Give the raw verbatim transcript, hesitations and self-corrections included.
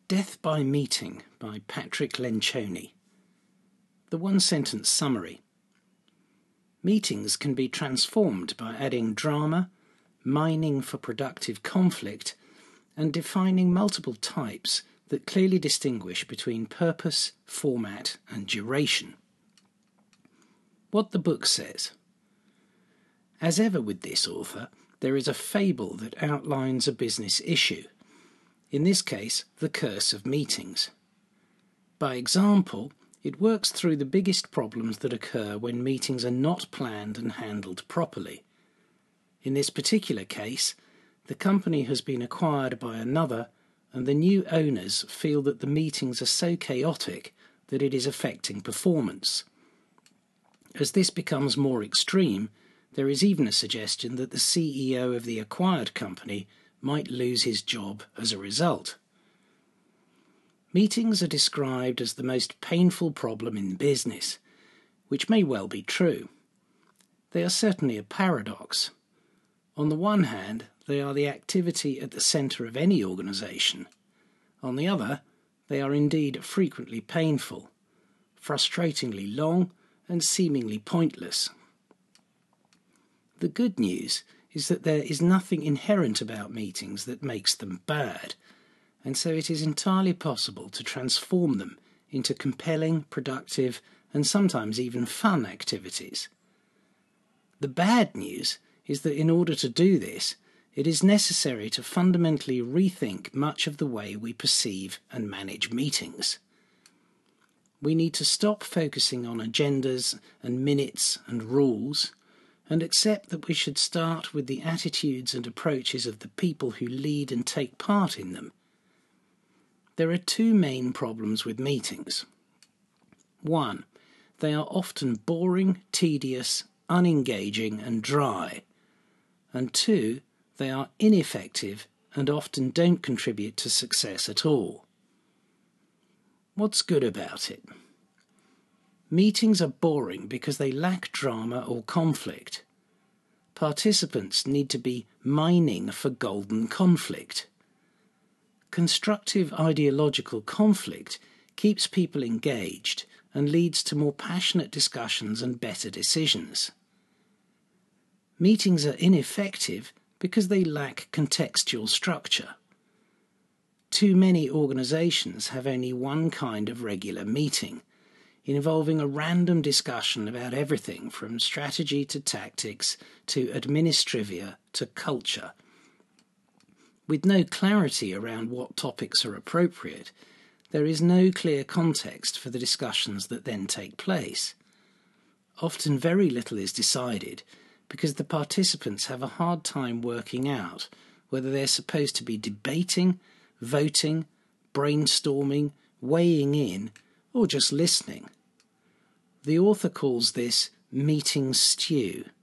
Death by Meeting by Patrick Lencioni. The one-sentence summary. Meetings can be transformed by adding drama, mining for productive conflict, and defining multiple types that clearly distinguish between purpose, format, and duration. What the book says. As ever with this author, there is a fable that outlines a business issue. In this case, the curse of meetings. By example, it works through the biggest problems that occur when meetings are not planned and handled properly. In this particular case, the company has been acquired by another, and the new owners feel that the meetings are so chaotic that it is affecting performance. As this becomes more extreme, there is even a suggestion that the C E O of the acquired company might lose his job as a result. Meetings are described as the most painful problem in business, which may well be true. They are certainly a paradox. On the one hand, they are the activity at the centre of any organisation. On the other, they are indeed frequently painful, frustratingly long, and seemingly pointless. The good news is that there is nothing inherent about meetings that makes them bad, and so it is entirely possible to transform them into compelling, productive, and sometimes even fun activities. The bad news is that in order to do this, it is necessary to fundamentally rethink much of the way we perceive and manage meetings. We need to stop focusing on agendas and minutes and rules, and accept that we should start with the attitudes and approaches of the people who lead and take part in them. There are two main problems with meetings. One, they are often boring, tedious, unengaging, and dry. And two, they are ineffective and often don't contribute to success at all. What's good about it? Meetings are boring because they lack drama or conflict. Participants need to be mining for golden conflict. Constructive ideological conflict keeps people engaged and leads to more passionate discussions and better decisions. Meetings are ineffective because they lack contextual structure. Too many organisations have only one kind of regular meeting, involving a random discussion about everything from strategy to tactics to administrivia to culture. With no clarity around what topics are appropriate, there is no clear context for the discussions that then take place. Often very little is decided because the participants have a hard time working out whether they're supposed to be debating, voting, brainstorming, weighing in, or just listening. The author calls this meeting stew.